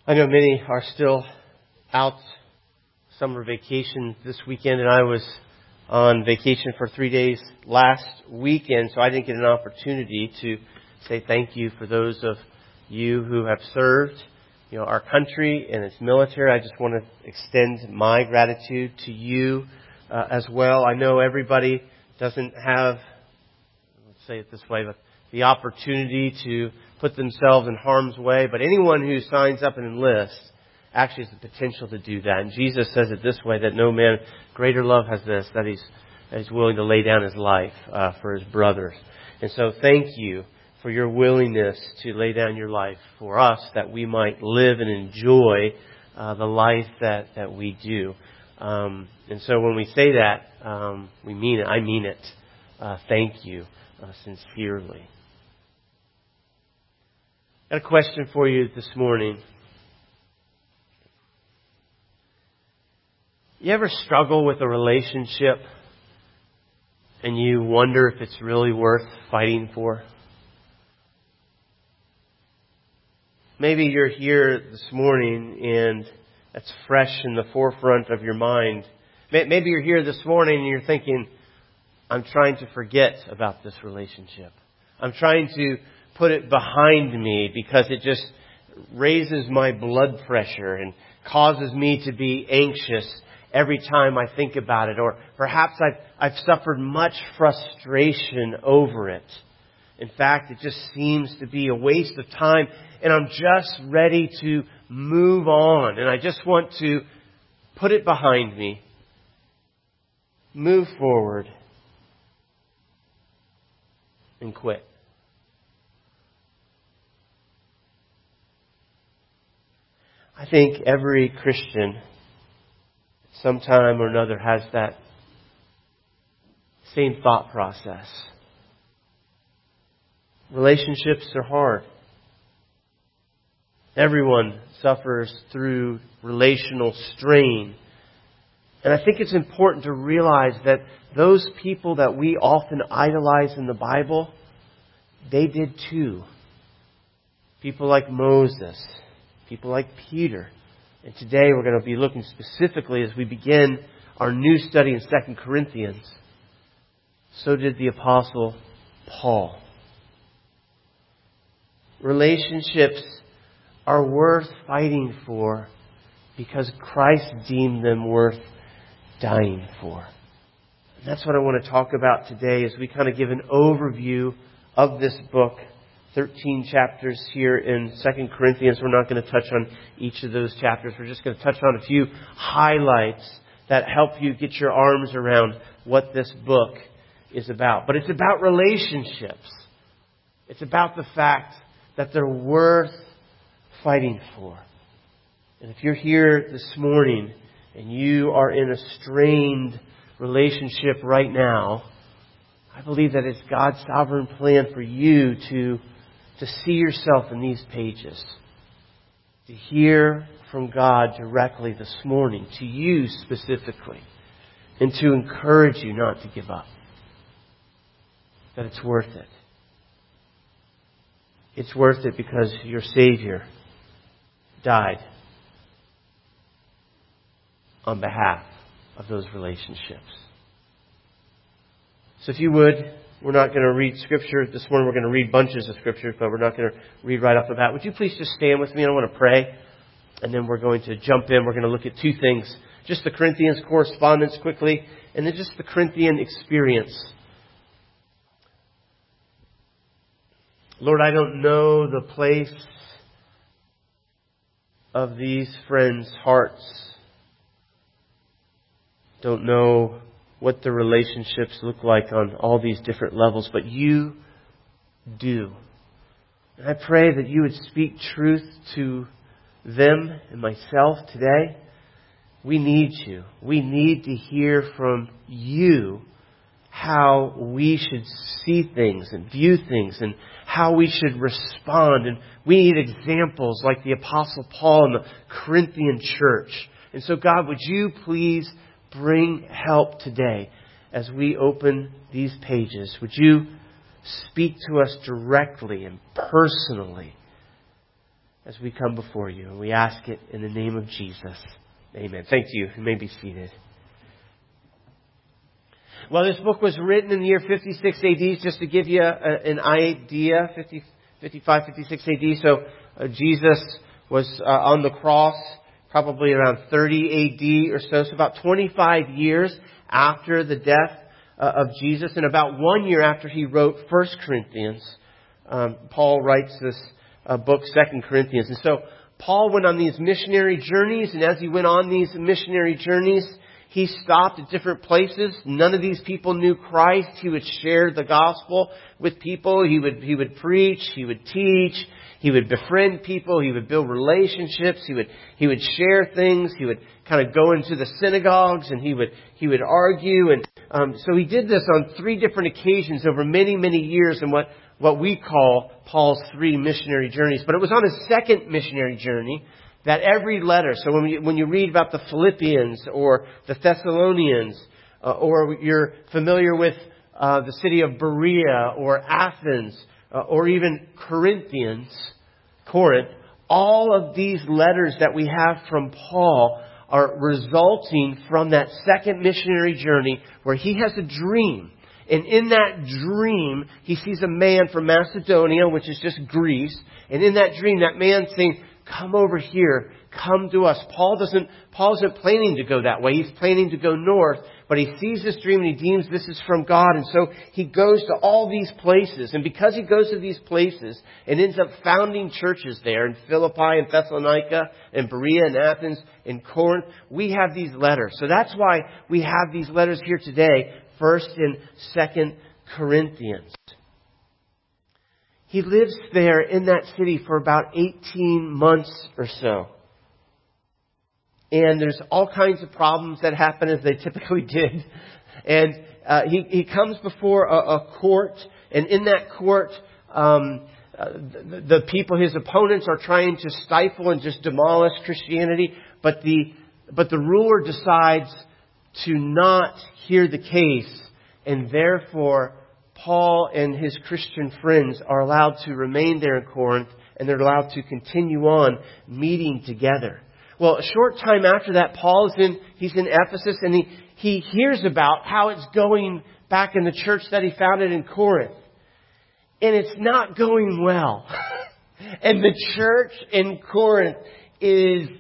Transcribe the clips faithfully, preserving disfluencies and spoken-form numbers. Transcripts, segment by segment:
I know many are still out summer vacation this weekend, and I was on vacation for three days last weekend, so I didn't get an opportunity to say thank you for those of you who have served, you know, our country and its military. I just want to extend my gratitude to you uh, as well. I know everybody doesn't have, let's say it this way, but the opportunity to put themselves in harm's way, but anyone who signs up and enlists actually has the potential to do that. And Jesus says it this way, that no man greater love has this, that he's, that he's willing to lay down his life uh, for his brothers. And so thank you for your willingness to lay down your life for us, that we might live and enjoy uh, the life that, that we do. Um, and so when we say that, um, we mean it. I mean it. Uh, thank you uh, sincerely. I got a question for you this morning. You ever struggle with a relationship and you wonder if it's really worth fighting for? Maybe you're here this morning and that's fresh in the forefront of your mind. Maybe you're here this morning and you're thinking, I'm trying to forget about this relationship. I'm trying to put it behind me because it just raises my blood pressure and causes me to be anxious every time I think about it. Or perhaps I've, I've suffered much frustration over it. In fact, it just seems to be a waste of time and I'm just ready to move on. And I just want to put it behind me, move forward, and quit. I think every Christian, sometime or another, has that same thought process. Relationships are hard. Everyone suffers through relational strain. And I think it's important to realize that those people that we often idolize in the Bible, they did too. People like Moses, people like Peter. And today we're going to be looking specifically as we begin our new study in Second Corinthians. So did the Apostle Paul. Relationships are worth fighting for because Christ deemed them worth dying for. And that's what I want to talk about today as we kind of give an overview of this book. thirteen chapters here in Second Corinthians. We're not going to touch on each of those chapters. We're just going to touch on a few highlights that help you get your arms around what this book is about. But it's about relationships. It's about the fact that they're worth fighting for. And if you're here this morning and you are in a strained relationship right now, I believe that it's God's sovereign plan for you to to see yourself in these pages, to hear from God directly this morning, to you specifically, and to encourage you not to give up. That it's worth it. It's worth it because your Savior died on behalf of those relationships. So if you would, we're not going to read Scripture this morning. We're going to read bunches of Scripture, but we're not going to read right off the bat. Would you please just stand with me? I want to pray. And then we're going to jump in. We're going to look at two things. Just the Corinthians correspondence quickly, and then just the Corinthian experience. Lord, I don't know the place of these friends' hearts. Don't know what the relationships look like on all these different levels, but you do. And I pray that you would speak truth to them and myself today. We need you. We need to hear from you how we should see things and view things and how we should respond. And we need examples like the Apostle Paul in the Corinthian church. And so God, would you please bring help today as we open these pages? Would you speak to us directly and personally as we come before you. And we ask it in the name of Jesus. Amen. Thank you. You may be seated. Well, this book was written in the year fifty-six A D, just to give you a, an idea, fifty, fifty-five, fifty-six A D. So uh, Jesus was uh, on the cross probably around thirty A D or so. So about twenty-five years after the death uh, of Jesus, and about one year after he wrote First Corinthians, um, Paul writes this uh, book, Second Corinthians. And so Paul went on these missionary journeys, and as he went on these missionary journeys, he stopped at different places. None of these people knew Christ. He would share the gospel with people. He would, he would preach. He would teach. He would befriend people. He would build relationships. He would, he would share things. He would kind of go into the synagogues and he would, he would argue. And, um, so he did this on three different occasions over many, many years in what, what we call Paul's three missionary journeys. But it was on his second missionary journey that every letter, so when you, when you read about the Philippians or the Thessalonians, uh, or you're familiar with uh, the city of Berea or Athens, uh, or even Corinthians, Corinth, all of these letters that we have from Paul are resulting from that second missionary journey where he has a dream. And in that dream, he sees a man from Macedonia, which is just Greece. And in that dream, that man saying, come over here. Come to us. Paul doesn't, Paul isn't planning to go that way. He's planning to go north. But he sees this dream and he deems this is from God. And so he goes to all these places. And because he goes to these places and ends up founding churches there in Philippi and Thessalonica and Berea and Athens and Corinth, we have these letters. So that's why we have these letters here today, First and Second Corinthians. He lives there in that city for about eighteen months or so. And there's all kinds of problems that happen, as they typically did. And uh, he, he comes before a, a court. And in that court, um, uh, the, the people, his opponents, are trying to stifle and just demolish Christianity. But the, but the ruler decides to not hear the case. And therefore, Paul and his Christian friends are allowed to remain there in Corinth, and they're allowed to continue on meeting together. Well, a short time after that, Paul is in, he's in Ephesus, and he, he hears about how it's going back in the church that he founded in Corinth. And it's not going well. And the church in Corinth is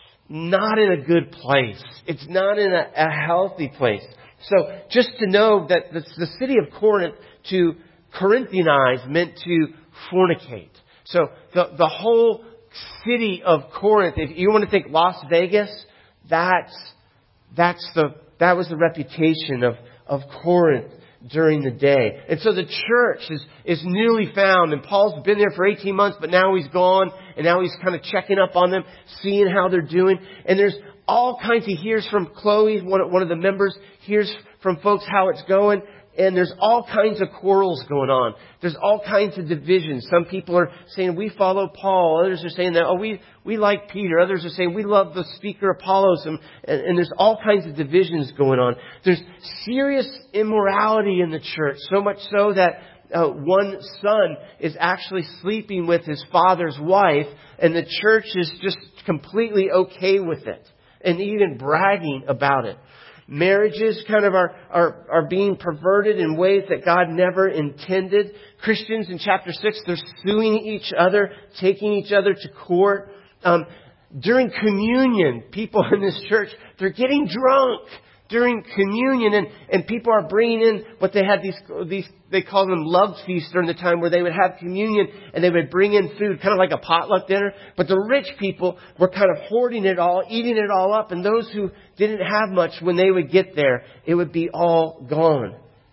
not in a good place. It's not in a, a healthy place. So just to know that the, the city of Corinth, to Corinthianize, meant to fornicate. So the, the whole city of Corinth, if you want to think Las Vegas, that's, that's the, that was the reputation of, of Corinth during the day. And so the church is, is newly found, and Paul's been there for eighteen months, but now he's gone, and now he's kind of checking up on them, seeing how they're doing. And there's all kinds, he hears from Chloe, one, one of the members, hears from folks how it's going. And there's all kinds of quarrels going on. There's all kinds of divisions. Some people are saying, we follow Paul. Others are saying that, oh, we, we like Peter. Others are saying, we love the speaker Apollos. And, and, and there's all kinds of divisions going on. There's serious immorality in the church. So much so that uh, one son is actually sleeping with his father's wife. And the church is just completely okay with it. And even bragging about it. Marriages kind of are, are, are being perverted in ways that God never intended. Christians in chapter six, they're suing each other, taking each other to court. Um, during communion, people in this church, they're getting drunk during communion, and, and people are bringing in what they had these, these, they call them love feasts during the time where they would have communion and they would bring in food, kind of like a potluck dinner. But the rich people were kind of hoarding it all, eating it all up. And those who didn't have much, when they would get there, it would be all gone.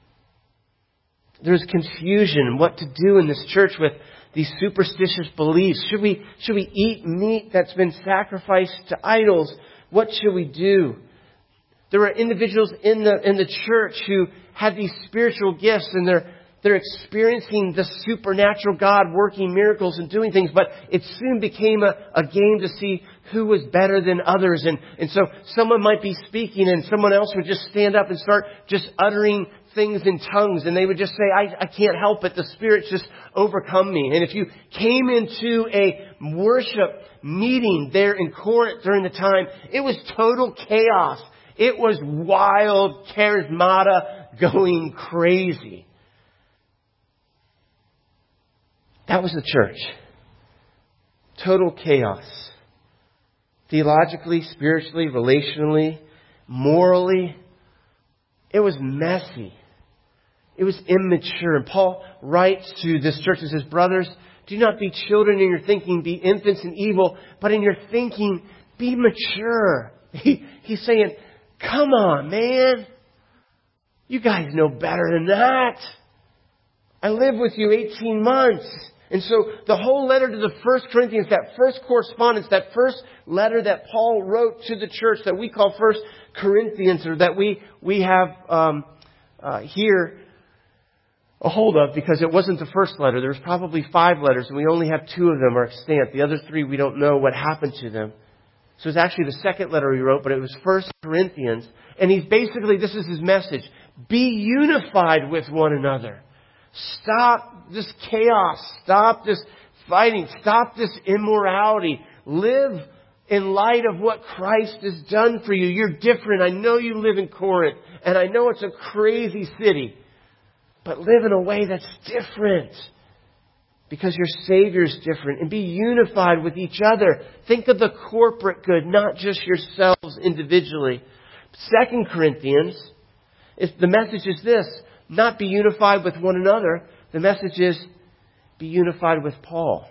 There's confusion what to do in this church with these superstitious beliefs. Should we, should we eat meat that's been sacrificed to idols? What should we do? There are individuals in the in the church who have these spiritual gifts, and they're they're experiencing the supernatural God working miracles and doing things, but it soon became a, a game to see who was better than others. And, and so someone might be speaking and someone else would just stand up and start just uttering things in tongues, and they would just say, I, I can't help it. The Spirit's just overcome me. And if you came into a worship meeting there in Corinth during the time, it was total chaos. It was wild, charismata going crazy. That was the church. Total chaos. Theologically, spiritually, relationally, morally, it was messy. It was immature. And Paul writes to this church and says, brothers, do not be children in your thinking, be infants in evil, but in your thinking, be mature. He, he's saying, come on, man. You guys know better than that. I lived with you eighteen months. And so the whole letter to the First Corinthians, that first correspondence, that first letter that Paul wrote to the church that we call First Corinthians, or that we we have um, uh, here a hold of, because it wasn't the first letter. There was probably five letters, and we only have two of them are extant. The other three, we don't know what happened to them. So it's actually the second letter he wrote, but it was First Corinthians. And he's basically, this is his message: be unified with one another. Stop this chaos. Stop this fighting. Stop this immorality. Live in light of what Christ has done for you. You're different. I know you live in Corinth, and I know it's a crazy city. But live in a way that's different, because your Savior's different. And be unified with each other. Think of the corporate good, not just yourselves individually. Second Corinthians, is, the message is this: not be unified with one another. The message is be unified with Paul.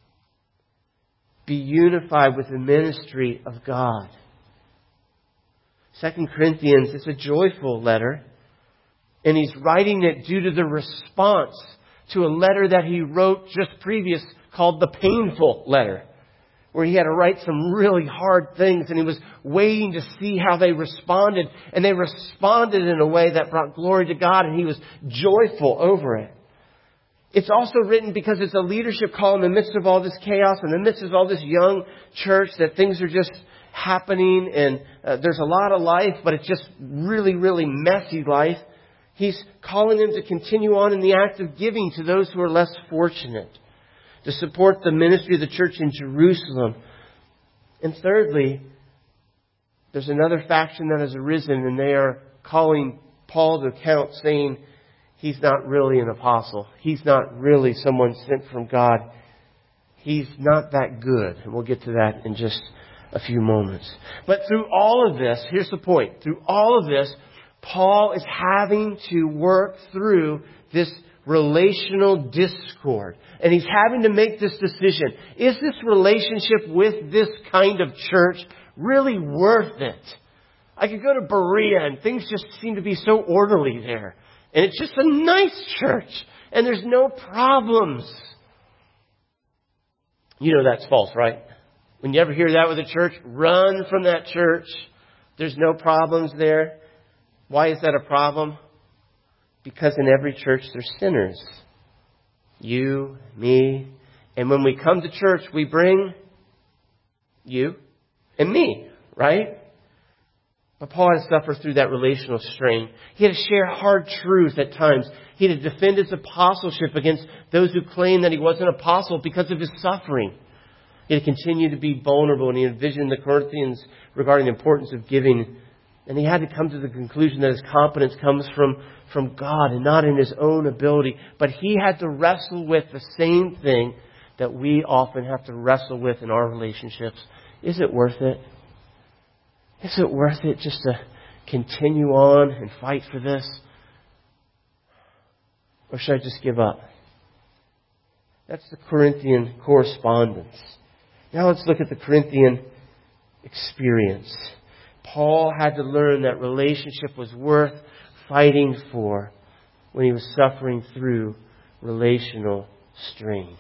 Be unified with the ministry of God. Second Corinthians is a joyful letter. And he's writing it due to the response to a letter that he wrote just previous called the painful letter, where he had to write some really hard things, and he was waiting to see how they responded. And they responded in a way that brought glory to God, and he was joyful over it. It's also written because it's a leadership call in the midst of all this chaos, in the midst of all this young church, that things are just happening, and uh, there's a lot of life, but it's just really, really messy life. He's calling them to continue on in the act of giving to those who are less fortunate, to support the ministry of the church in Jerusalem. And thirdly, there's another faction that has arisen, and they are calling Paul to account, saying he's not really an apostle. He's not really someone sent from God. He's not that good. And we'll get to that in just a few moments. But through all of this, here's the point. Through all of this, Paul is having to work through this relational discord. And he's having to make this decision. Is this relationship with this kind of church really worth it? I could go to Berea and things just seem to be so orderly there. And it's just a nice church. And there's no problems. You know that's false, right? When you ever hear that with a church, run from that church. There's no problems there. Why is that a problem? Because in every church there's sinners. You, me. And when we come to church, we bring you and me, right? But Paul had to suffer through that relational strain. He had to share hard truth at times. He had to defend his apostleship against those who claimed that he wasn't an apostle because of his suffering. He had to continue to be vulnerable, and he envisioned the Corinthians regarding the importance of giving. And he had to come to the conclusion that his competence comes from, from God and not in his own ability. But he had to wrestle with the same thing that we often have to wrestle with in our relationships. Is it worth it? Is it worth it just to continue on and fight for this? Or should I just give up? That's the Corinthian correspondence. Now let's look at the Corinthian experience. Paul had to learn that relationship was worth fighting for when he was suffering through relational strain.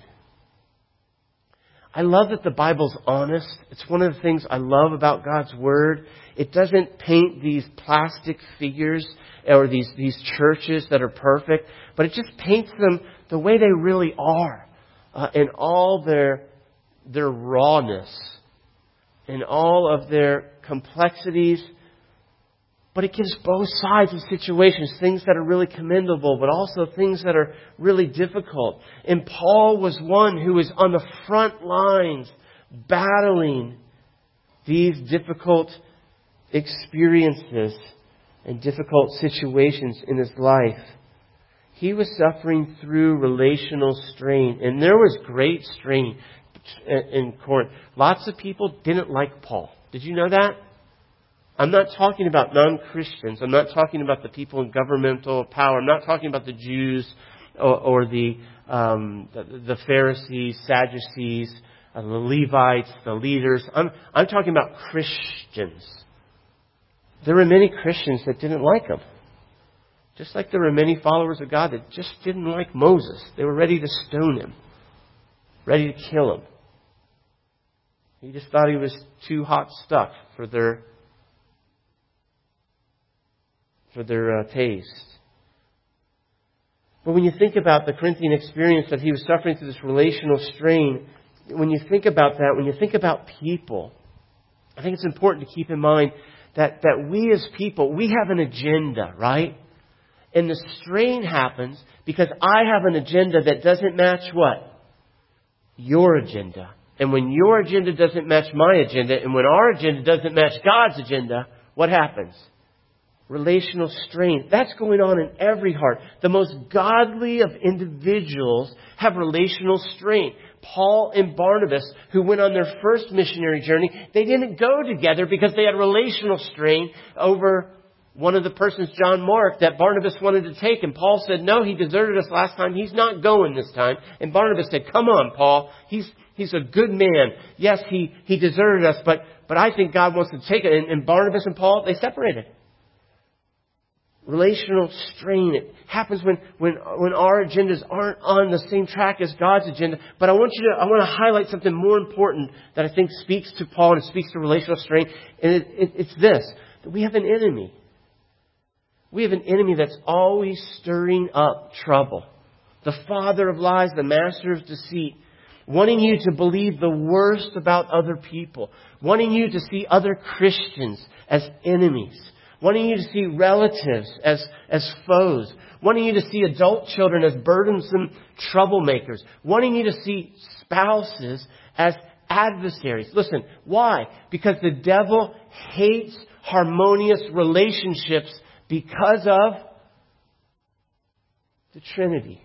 I love that the Bible's honest. It's one of the things I love about God's Word. It doesn't paint these plastic figures or these, these churches that are perfect, but it just paints them the way they really are, uh, in all their, their rawness, in all of their complexities, But it gives both sides of situations, things that are really commendable, but also things that are really difficult. And Paul was one who was on the front lines battling these difficult experiences and difficult situations in his life. He was suffering through relational strain, and there was great strain in Corinth. Lots of people didn't like Paul. Did you know that? I'm not talking about non-Christians. I'm not talking about the people in governmental power. I'm not talking about the Jews or, or the, um, the the Pharisees, Sadducees, uh, the Levites, the leaders. I'm I'm talking about Christians. There were many Christians that didn't like him. Just like there were many followers of God that just didn't like Moses. They were ready to stone him, ready to kill him. He just thought he was too hot stuff for their for their uh, taste. But when you think about the Corinthian experience that he was suffering through this relational strain, when you think about that, when you think about people, I think it's important to keep in mind that, that we as people, we have an agenda, right? And the strain happens because I have an agenda that doesn't match what? Your agenda. And when your agenda doesn't match my agenda, and when our agenda doesn't match God's agenda, what happens? Relational strain. That's going on in every heart. The most godly of individuals have relational strain. Paul and Barnabas, who went on their first missionary journey, they didn't go together because they had relational strain over one of the persons, John Mark, that Barnabas wanted to take. And Paul said, no, he deserted us last time. He's not going this time. And Barnabas said, come on, Paul. He's he's a good man. Yes, he, he deserted us, but, but I think God wants to take it. And, and Barnabas and Paul, they separated. Relational strain. It happens when, when, when our agendas aren't on the same track as God's agenda. But I want you to, I want to highlight something more important that I think speaks to Paul and speaks to relational strain. And it, it, it's this, that we have an enemy. We have an enemy that's always stirring up trouble. The father of lies, the master of deceit. Wanting you to believe the worst about other people. Wanting you to see other Christians as enemies. Wanting you to see relatives as, as foes. Wanting you to see adult children as burdensome troublemakers. Wanting you to see spouses as adversaries. Listen, why? Because the devil hates harmonious relationships because of the Trinity.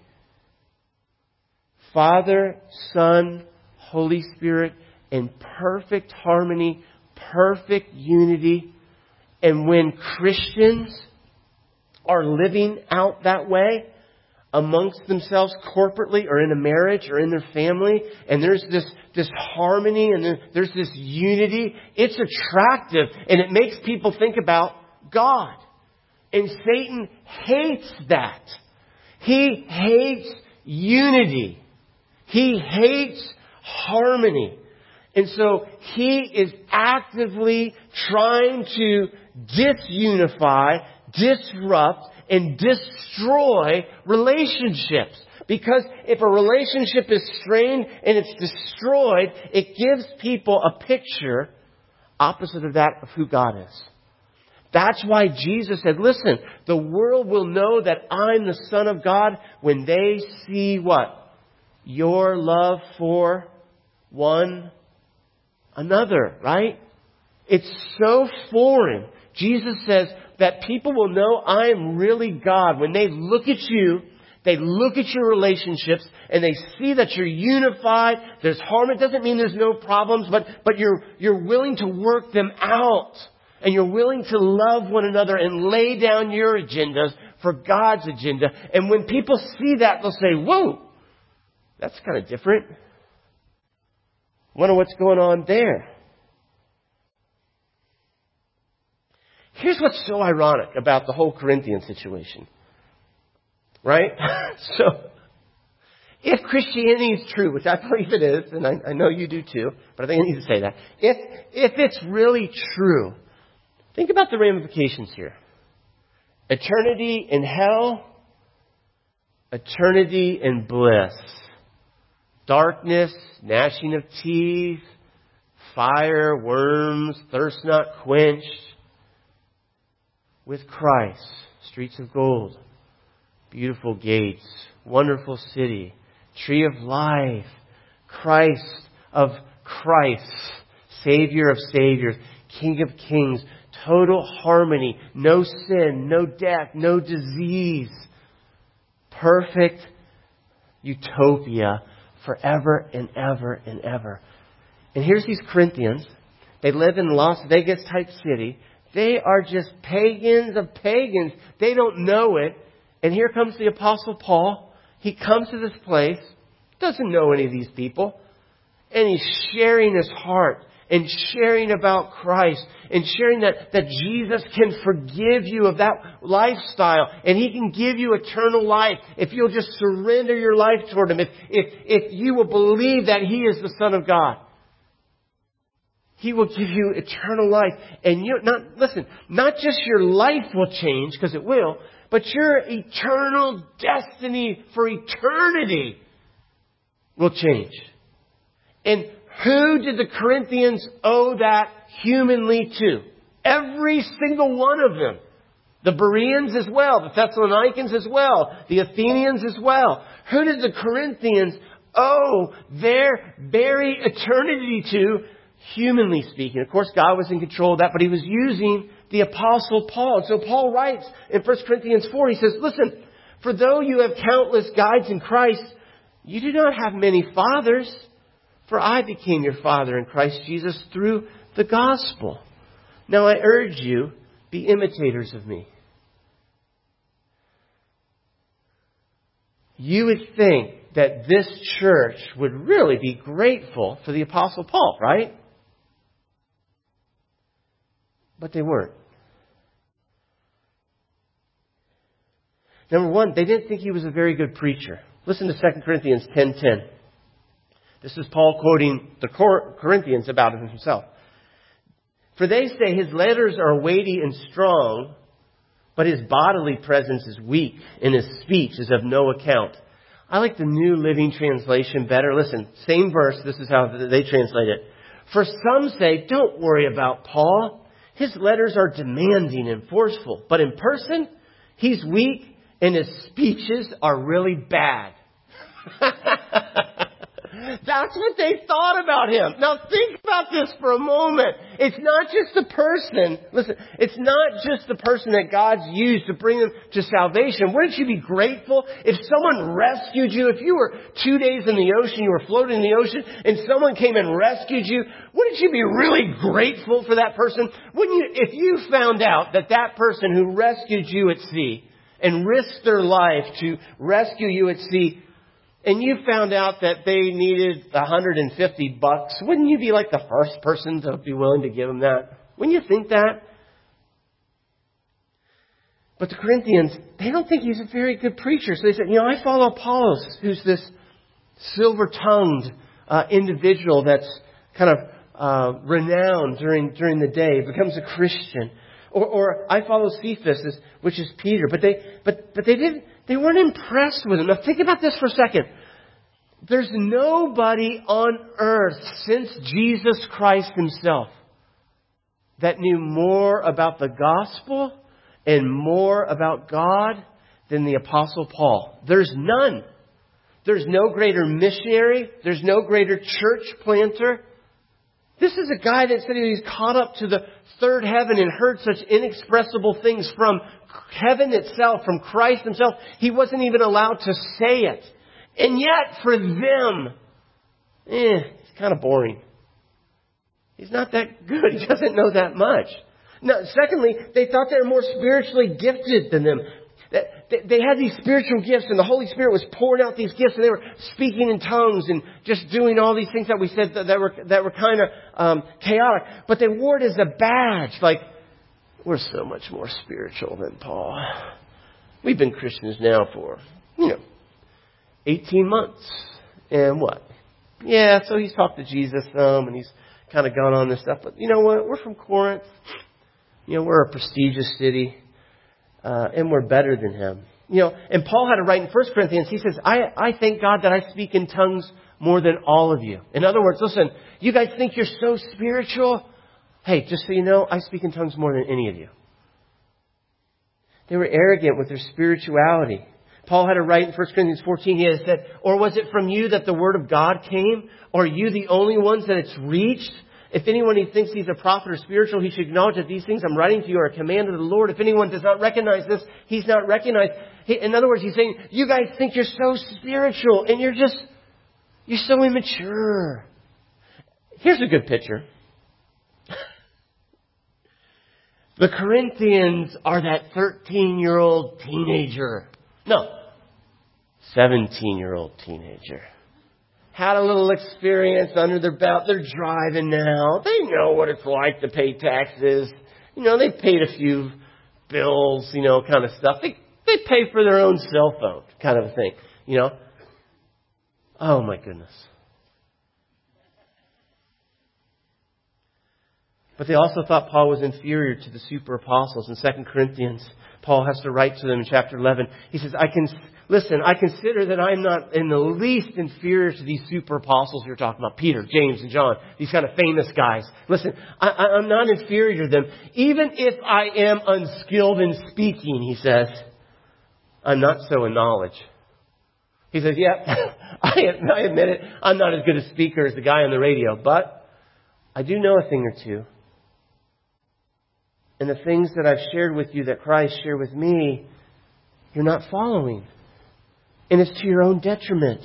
Father, Son, Holy Spirit in perfect harmony, perfect unity. And when Christians are living out that way amongst themselves corporately or in a marriage or in their family, and there's this, this harmony and there's this unity, it's attractive and it makes people think about God. And Satan hates that. He hates unity. He hates harmony. And so he is actively trying to disunify, disrupt, and destroy relationships. Because if a relationship is strained and it's destroyed, it gives people a picture opposite of that of who God is. That's why Jesus said, listen, the world will know that I'm the Son of God when they see what? Your love for one another, right? It's so foreign. Jesus says that people will know I am really God when they look at you, they look at your relationships, and they see that you're unified. There's harm. It doesn't mean there's no problems, but, but you're, you're willing to work them out. And you're willing to love one another and lay down your agendas for God's agenda. And when people see that, they'll say, whoa, that's kind of different. Wonder what's going on there. Here's what's so ironic about the whole Corinthian situation. Right? So, if Christianity is true, which I believe it is, and I, I know you do too, but I think I need to say that. If, if it's really true, think about the ramifications here. Eternity in hell, eternity in bliss. Darkness, gnashing of teeth, fire, worms, thirst not quenched. with Christ. Streets of gold, beautiful gates, wonderful city, tree of life, Christ of Christ, Savior of saviors, King of kings, total harmony, no sin, no death, no disease, perfect utopia forever and ever and ever. And here's these Corinthians. They live in Las Vegas type city. They are just pagans of pagans. They don't know it. And here comes the Apostle Paul. He comes to this place, doesn't know any of these people, and he's sharing his heart and sharing about Christ and sharing that, that Jesus can forgive you of that lifestyle and He can give you eternal life if you'll just surrender your life toward Him, if, if, if you will believe that He is the Son of God. He will give you eternal life. And you not listen, not just your life will change, because it will, but your eternal destiny for eternity will change. And who did the Corinthians owe that humanly to? Every single one of them. The Bereans as well, the Thessalonians as well, the Athenians as well. Who did the Corinthians owe their very eternity to, humanly speaking? Of course, God was in control of that, but He was using the Apostle Paul. And so Paul writes in First Corinthians four, he says, listen, for though you have countless guides in Christ, you do not have many fathers. For I became your father in Christ Jesus through the gospel. Now I urge you, be imitators of me. You would think that this church would really be grateful for the Apostle Paul, right? But they weren't. Number one, they didn't think he was a very good preacher. Listen to Second Corinthians ten ten. This is Paul quoting the Corinthians about himself. For they say his letters are weighty and strong, but his bodily presence is weak and his speech is of no account. I like the New Living Translation better. Listen, same verse. This is how they translate it. For some say, don't worry about Paul. His letters are demanding and forceful, but in person, he's weak and his speeches are really bad. That's what they thought about him. Now think about this for a moment. It's not just the person, listen, it's not just the person that God's used to bring them to salvation. Wouldn't you be grateful if someone rescued you? If you were two days in the ocean, you were floating in the ocean, and someone came and rescued you, wouldn't you be really grateful for that person? Wouldn't you, if you found out that that person who rescued you at sea and risked their life to rescue you at sea, and you found out that they needed one hundred fifty bucks, wouldn't you be like the first person to be willing to give them that? Wouldn't you think that? But the Corinthians, they don't think he's a very good preacher. So they said, you know, I follow Apollos, who's this silver-tongued uh, individual that's kind of uh, renowned during during the day, becomes a Christian. Or, or I follow Cephas, which is Peter. But they, but, but they didn't. They weren't impressed with him. Now think about this for a second. There's nobody on earth since Jesus Christ Himself that knew more about the gospel and more about God than the Apostle Paul. There's none. There's no greater missionary. There's no greater church planter. This is a guy that said he's caught up to the third heaven and heard such inexpressible things from heaven itself, from Christ Himself. He wasn't even allowed to say it. And yet, for them, eh, it's kind of boring. He's not that good. He doesn't know that much. Now, secondly, they thought they were more spiritually gifted than them. They had these spiritual gifts, and the Holy Spirit was pouring out these gifts, and they were speaking in tongues and just doing all these things that we said that, that were that were kind of um, chaotic. But they wore it as a badge, like, we're so much more spiritual than Paul. We've been Christians now for, you know, eighteen months. And what? Yeah, so he's talked to Jesus some, and he's kind of gone on this stuff. But you know what? We're from Corinth. You know, we're a prestigious city. Uh, and we're better than him. You know, and Paul had to write in First Corinthians, he says, I, I thank God that I speak in tongues more than all of you. In other words, listen, you guys think you're so spiritual? Hey, just so you know, I speak in tongues more than any of you. They were arrogant with their spirituality. Paul had to write in First Corinthians fourteen, he had said, or was it from you that the word of God came? Or are you the only ones that it's reached? If anyone who thinks he's a prophet or spiritual, he should acknowledge that these things I'm writing to you are a command of the Lord. If anyone does not recognize this, he's not recognized. He, in other words, he's saying, you guys think you're so spiritual and you're just, you're so immature. Here's a good picture. The Corinthians are that thirteen-year-old teenager. No, seventeen-year-old teenager. Had a little experience under their belt. They're driving now. They know what it's like to pay taxes. You know, they paid a few bills, you know, kind of stuff. They, they pay for their own cell phone, kind of a thing, you know. Oh, my goodness. But they also thought Paul was inferior to the super apostles. In Second Corinthians, Paul has to write to them in chapter eleven. He says, I can, listen, I consider that I'm not in the least inferior to these super apostles you're talking about. Peter, James, and John. These kind of famous guys. Listen, I, I'm not inferior to them. Even if I am unskilled in speaking, he says, I'm not so in knowledge. He says, yeah, I, I admit it. I'm not as good a speaker as the guy on the radio, but I do know a thing or two. And the things that I've shared with you that Christ shared with me, you're not following. And it's to your own detriment.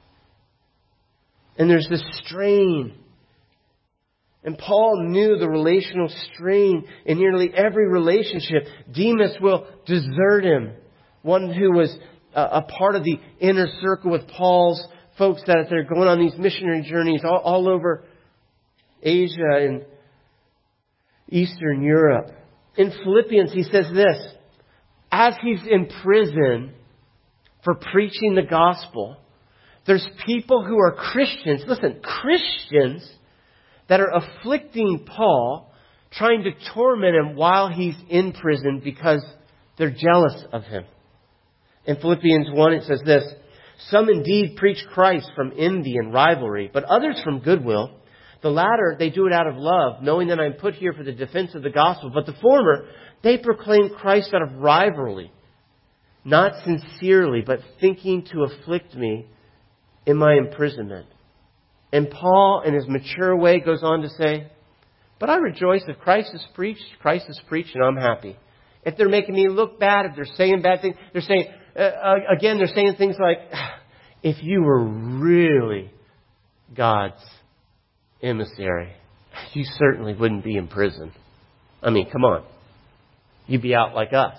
And there's this strain. And Paul knew the relational strain in nearly every relationship. Demas will desert him. One who was a part of the inner circle with Paul's folks that they're going on these missionary journeys all, all over Asia and Eastern Europe. In Philippians, he says this, as he's in prison for preaching the gospel, there's people who are Christians, listen, Christians that are afflicting Paul, trying to torment him while he's in prison because they're jealous of him. In Philippians one, it says this, some indeed preach Christ from envy and rivalry, but others from goodwill. The latter, they do it out of love, knowing that I'm put here for the defense of the gospel. But the former, they proclaim Christ out of rivalry, not sincerely, but thinking to afflict me in my imprisonment. And Paul, in his mature way, goes on to say, but I rejoice if Christ is preached, Christ is preached, and I'm happy. If they're making me look bad, if they're saying bad things, they're saying, uh, again, they're saying things like, if you were really God's emissary, you certainly wouldn't be in prison. I mean, come on. You'd be out like us.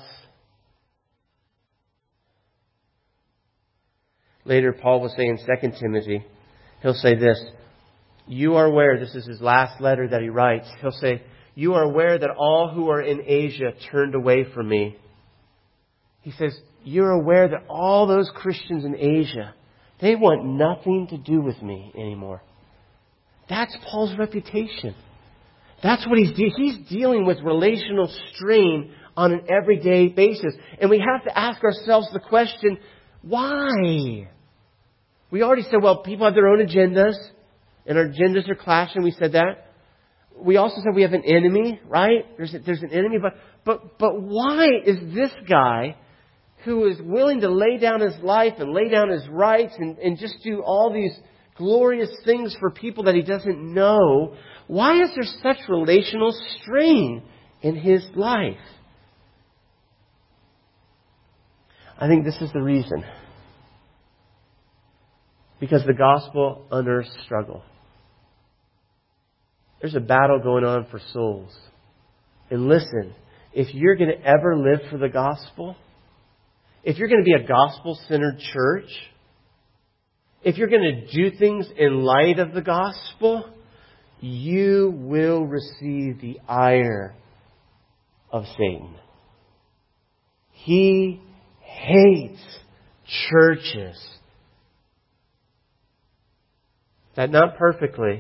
Later, Paul will say in Second Timothy, he'll say this, you are aware, this is his last letter that he writes, he'll say, you are aware that all who are in Asia turned away from me. He says, you're aware that all those Christians in Asia, they want nothing to do with me anymore. That's Paul's reputation. That's what he's doing. He's dealing with relational strain on an everyday basis. And we have to ask ourselves the question, why? We already said, well, people have their own agendas, and our agendas are clashing. We said that. We also said we have an enemy, right? There's a, there's an enemy, but but but why is this guy who is willing to lay down his life and lay down his rights and, and just do all these glorious things for people that he doesn't know, why is there such relational strain in his life? I think this is the reason. Because the gospel unearths struggle. There's a battle going on for souls. And listen, if you're going to ever live for the gospel, if you're going to be a gospel-centered church, if you're going to do things in light of the gospel, you will receive the ire of Satan. He hates churches that, not perfectly,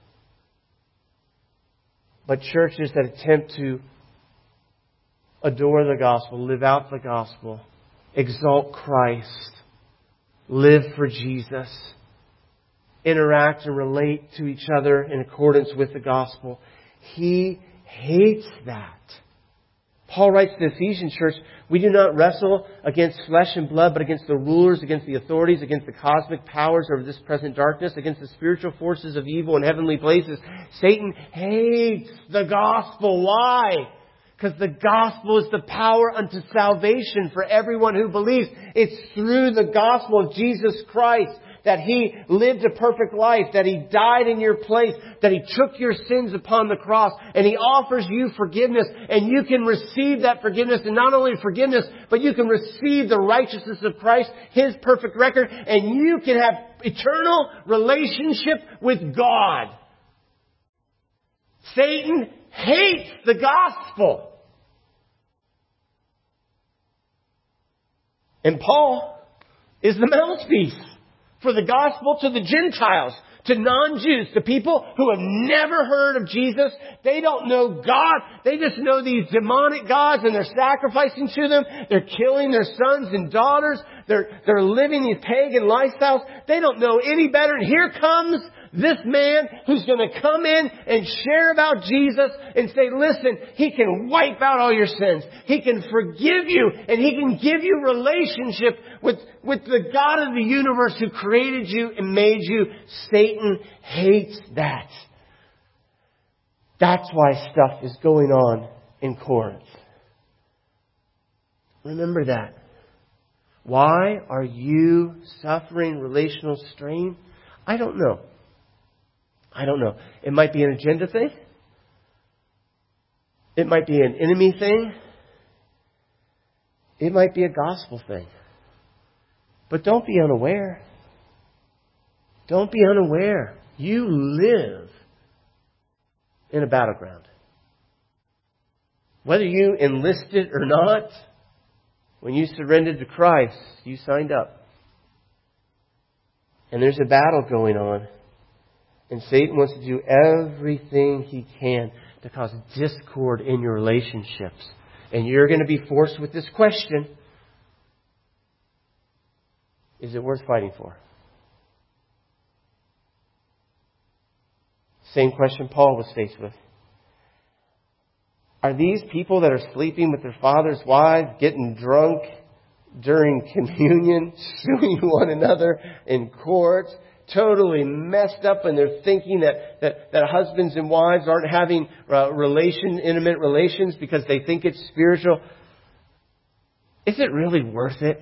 but churches that attempt to adore the gospel, live out the gospel, exalt Christ, live for Jesus, interact and relate to each other in accordance with the gospel. He hates that. Paul writes to the Ephesian church, we do not wrestle against flesh and blood, but against the rulers, against the authorities, against the cosmic powers over this present darkness, against the spiritual forces of evil in heavenly places. Satan hates the gospel. Why? Because the gospel is the power unto salvation for everyone who believes. It's through the gospel of Jesus Christ that He lived a perfect life, that He died in your place, that He took your sins upon the cross, and He offers you forgiveness, and you can receive that forgiveness, and not only forgiveness, but you can receive the righteousness of Christ, His perfect record, and you can have eternal relationship with God. Satan hates the gospel. And Paul is the mouthpiece for the gospel to the Gentiles, to non-Jews, to people who have never heard of Jesus. They don't know God. They just know these demonic gods, and they're sacrificing to them. They're killing their sons and daughters. They're, they're living these pagan lifestyles. They don't know any better. And here comes this man who's going to come in and share about Jesus and say, listen, He can wipe out all your sins. He can forgive you, and He can give you relationship with, with the God of the universe who created you and made you. Satan hates that. That's why stuff is going on in Corinth. Remember that. Why are you suffering relational strain? I don't know. I don't know. It might be an agenda thing. It might be an enemy thing. It might be a gospel thing. But don't be unaware. Don't be unaware. You live in a battleground. Whether you enlisted or not, when you surrendered to Christ, you signed up. And there's a battle going on. And Satan wants to do everything he can to cause discord in your relationships. And you're going to be forced with this question. Is it worth fighting for? Same question Paul was faced with. Are these people that are sleeping with their father's wives, getting drunk during communion, suing one another in court, totally messed up, and they're thinking that, that, that husbands and wives aren't having uh, relation, intimate relations because they think it's spiritual? Is it really worth it?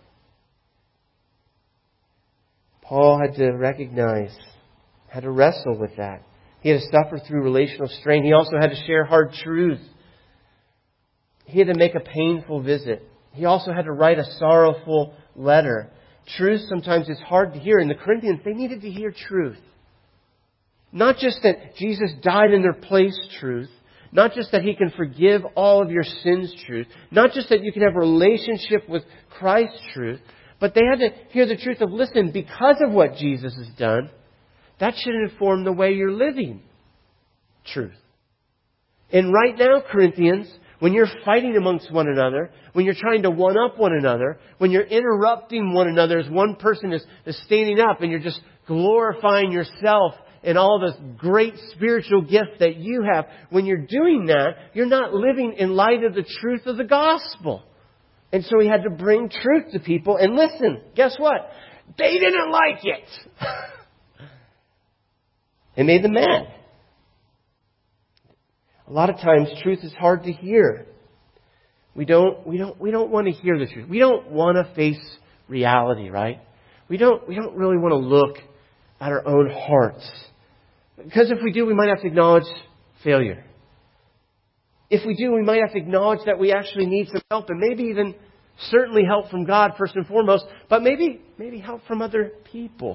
Paul had to recognize, had to wrestle with that. He had to suffer through relational strain. He also had to share hard truth. He had to make a painful visit. He also had to write a sorrowful letter. Truth sometimes is hard to hear. In the Corinthians, they needed to hear truth. Not just that Jesus died in their place, truth. Not just that He can forgive all of your sins, truth. Not just that you can have a relationship with Christ, truth. But they had to hear the truth of, listen, because of what Jesus has done, that should inform the way you're living, truth. And right now, Corinthians, when you're fighting amongst one another, when you're trying to one-up one another, when you're interrupting one another as one person is, is standing up and you're just glorifying yourself and all this great spiritual gift that you have, when you're doing that, you're not living in light of the truth of the gospel. And so he had to bring truth to people. And listen, guess what? They didn't like it. It made them mad. A lot of times, truth is hard to hear. We don't, we don't, we don't want to hear the truth. We don't want to face reality, right? We don't, we don't really want to look at our own hearts. Because if we do, we might have to acknowledge failure. If we do, we might have to acknowledge that we actually need some help, and maybe even certainly help from God first and foremost, but maybe, maybe help from other people.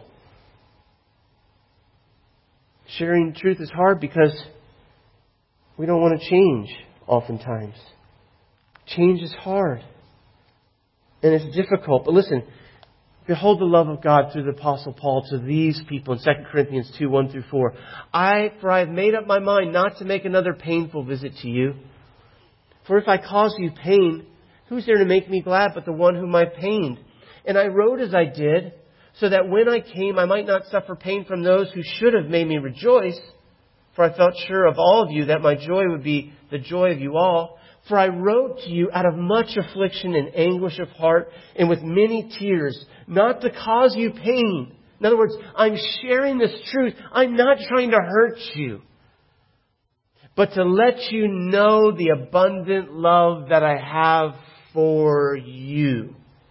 Sharing truth is hard because we don't want to change oftentimes. Change is hard. And it's difficult. But listen, behold the love of God through the Apostle Paul to these people in Second Corinthians two, one through four. I, for I have made up my mind not to make another painful visit to you. For if I cause you pain, who's there to make me glad but the one whom I pained? And I wrote as I did, so that when I came I might not suffer pain from those who should have made me rejoice. For I felt sure of all of you that my joy would be the joy of you all. For I wrote to you out of much affliction and anguish of heart and with many tears, not to cause you pain. In other words, I'm sharing this truth. I'm not trying to hurt you, but to let you know the abundant love that I have for you.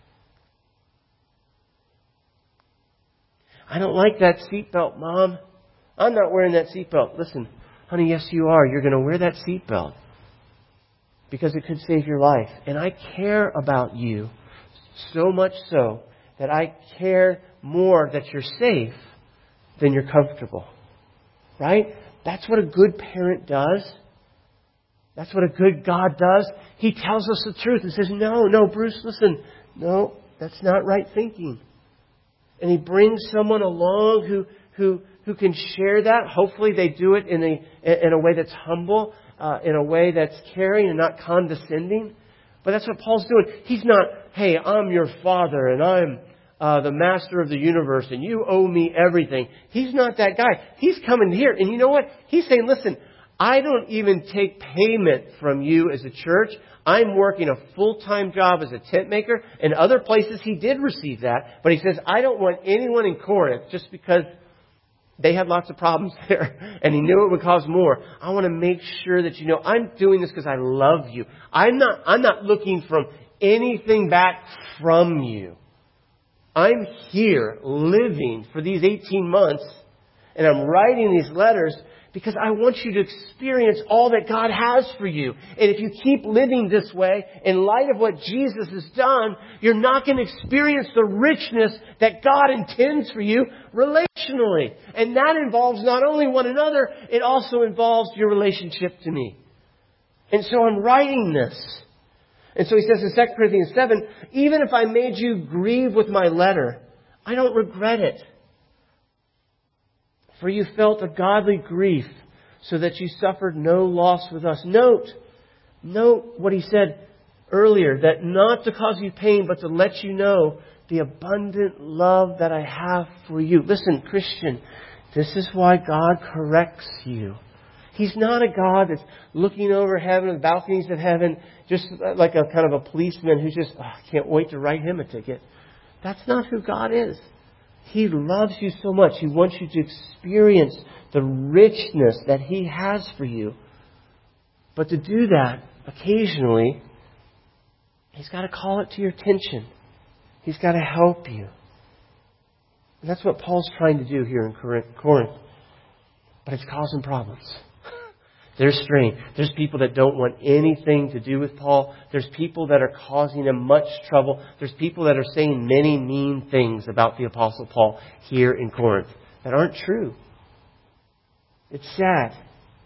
I don't like that seatbelt, Mom. I'm not wearing that seatbelt. Listen, honey, yes you are. You're going to wear that seatbelt because it could save your life. And I care about you so much so that I care more that you're safe than you're comfortable. Right? That's what a good parent does. That's what a good God does. He tells us the truth and says, no, no, Bruce, listen. No, that's not right thinking. And He brings someone along who who who can share that. Hopefully they do it in a in a way that's humble, uh, in a way that's caring and not condescending. But that's what Paul's doing. He's not, hey, I'm your father and I'm uh, the master of the universe and you owe me everything. He's not that guy. He's coming here. And you know what? He's saying, listen, I don't even take payment from you as a church. I'm working a full-time job as a tent maker. In other places, he did receive that. But he says, I don't want anyone in Corinth just because they had lots of problems there and he knew it would cause more. I want to make sure that you know I'm doing this because I love you. I'm not, I'm not looking from anything back from you. I'm here living for these eighteen months and I'm writing these letters because I want you to experience all that God has for you. And if you keep living this way, in light of what Jesus has done, you're not going to experience the richness that God intends for you relationally. And that involves not only one another, it also involves your relationship to me. And so I'm writing this. And so he says in Second Corinthians seven, even if I made you grieve with my letter, I don't regret it. For you felt a godly grief, so that you suffered no loss with us. Note, note what he said earlier, that not to cause you pain, but to let you know the abundant love that I have for you. Listen, Christian, this is why God corrects you. He's not a God that's looking over heaven, the balconies of heaven, just like a kind of a policeman who's just, oh, I can't wait to write him a ticket. That's not who God is. He loves you so much. He wants you to experience the richness that He has for you. But to do that, occasionally, He's got to call it to your attention. He's got to help you. And that's what Paul's trying to do here in Corinth. But it's causing problems. There's strain. There's people that don't want anything to do with Paul. There's people that are causing him much trouble. There's people that are saying many mean things about the Apostle Paul here in Corinth that aren't true. It's sad.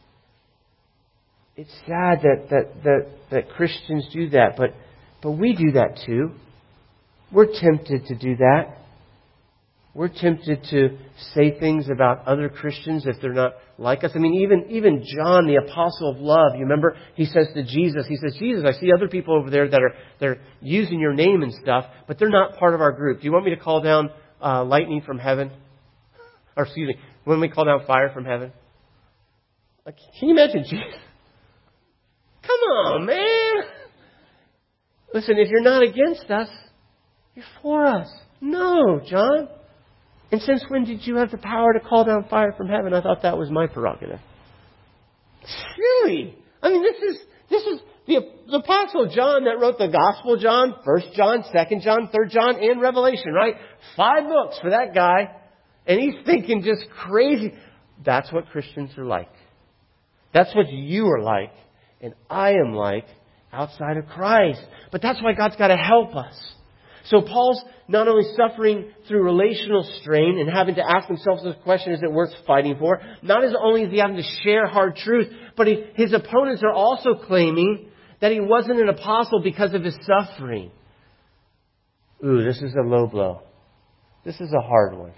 It's sad that that that, that Christians do that, but but we do that too. We're tempted to do that. We're tempted to say things about other Christians if they're not like us. I mean, even even John, the apostle of love, you remember, he says to Jesus, he says, Jesus, I see other people over there that are they're using your name and stuff, but they're not part of our group. Do you want me to call down uh, lightning from heaven? Or excuse me, when we call down fire from heaven? Like, can you imagine Jesus? Come on, man. Listen, if you're not against us, you're for us. No, John. And since when did you have the power to call down fire from heaven? I thought that was my prerogative. Really? I mean, this is this is the, the Apostle John that wrote the Gospel of John, First John, Second John, Third John, and Revelation, right? Five books for that guy. And he's thinking just crazy. That's what Christians are like. That's what you are like. And I am like outside of Christ. But that's why God's got to help us. So Paul's not only suffering through relational strain and having to ask himself the question, is it worth fighting for? Not as only is he having to share hard truth, but he, his opponents are also claiming that he wasn't an apostle because of his suffering. Ooh, this is a low blow. This is a hard one.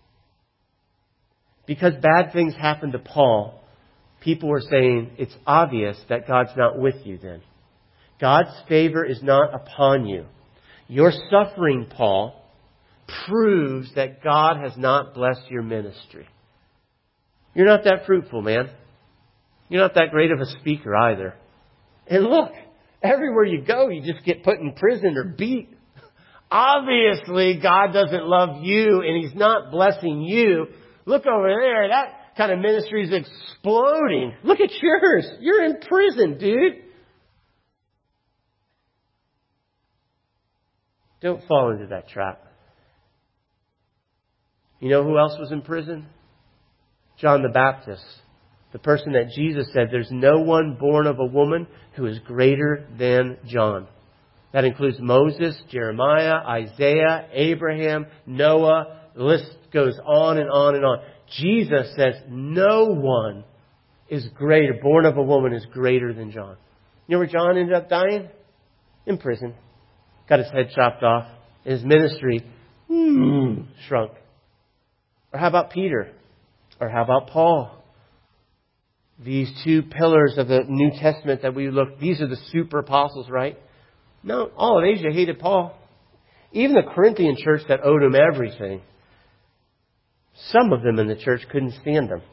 Because bad things happened to Paul, people were saying it's obvious that God's not with you then. God's favor is not upon you. Your suffering, Paul, proves that God has not blessed your ministry. You're not that fruitful, man. You're not that great of a speaker either. And look, Everywhere you go, you just get put in prison or beat. Obviously, God doesn't love you and He's not blessing you. Look over there. That kind of ministry is exploding. Look at yours. You're in prison, dude. Don't fall into that trap. You know who else was in prison? John the Baptist. The person that Jesus said, there's no one born of a woman who is greater than John. That includes Moses, Jeremiah, Isaiah, Abraham, Noah. The list goes on and on and on. Jesus says no one is greater, born of a woman is greater than John. You know where John ended up dying? In prison. Got his head chopped off. His ministry mm, shrunk. Or how about Peter? Or how about Paul? These two pillars of the New Testament that we look, these are the super apostles, right? No, all of Asia hated Paul. Even the Corinthian church that owed him everything. Some of them in the church couldn't stand him.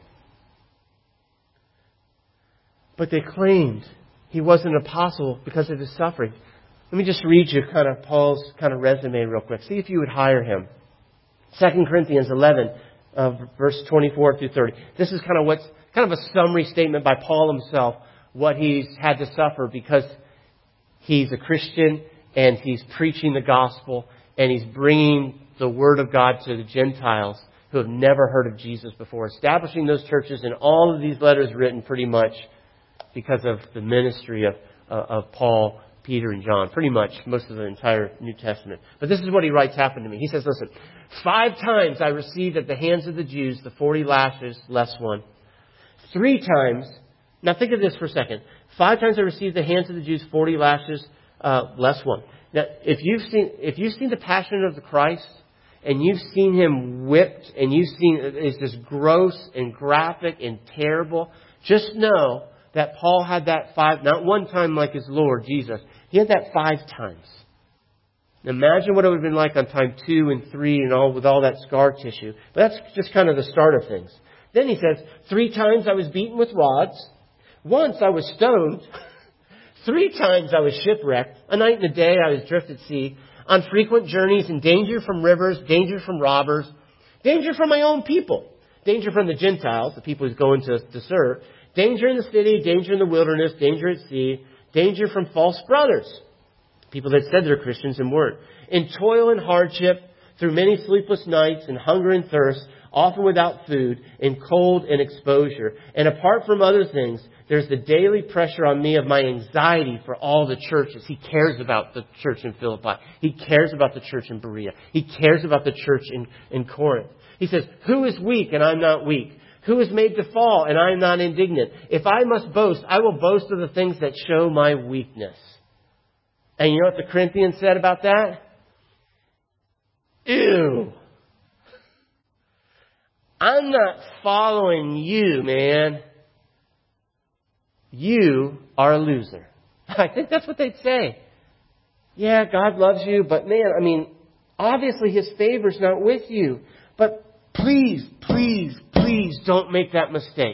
But they claimed he was an apostle because of his suffering. Let me just read you kind of Paul's kind of resume real quick. See if you would hire him. Second Corinthians eleven, uh, verse twenty-four through thirty. This is kind of what's kind of a summary statement by Paul himself, what he's had to suffer because he's a Christian and he's preaching the gospel and he's bringing the word of God to the Gentiles who have never heard of Jesus before, establishing those churches, and all of these letters written pretty much because of the ministry of, uh, of Paul, Peter, and John. Pretty much most of the entire New Testament. But this is what he writes happened to me. He says, listen, five times I received at the hands of the Jews the forty lashes less one. Three times, now think of this for a second. Five times I received at the hands of the Jews forty lashes uh, less one. Now, if you've seen if you've seen the Passion of the Christ, and you've seen Him whipped, and you've seen it's just gross and graphic and terrible, just know that Paul had that five, not one time like his Lord Jesus. He had that five times. Imagine what it would have been like on time two and three and all with all that scar tissue. But that's just kind of the start of things. Then he says, three times I was beaten with rods. Once I was stoned. Three times I was shipwrecked. A night and a day I was adrift at sea. On frequent journeys, in danger from rivers, danger from robbers, danger from my own people, danger from the Gentiles, the people he's going to, to serve, danger in the city, danger in the wilderness, danger at sea, danger from false brothers, people that said they're Christians and weren't, in toil and hardship, through many sleepless nights, and hunger and thirst, often without food, in cold and exposure. And apart from other things, there's the daily pressure on me of my anxiety for all the churches. He cares about the church in Philippi. He cares about the church in Berea. He cares about the church in, in Corinth. He says, who is weak and I'm not weak? Who is made to fall and I am not indignant? If I must boast, I will boast of the things that show my weakness. And you know what the Corinthians said about that? Ew. I'm not following you, man. You are a loser. I think that's what they'd say. Yeah, God loves you, but man, I mean, obviously His favor's not with you. But please, please, please don't make that mistake.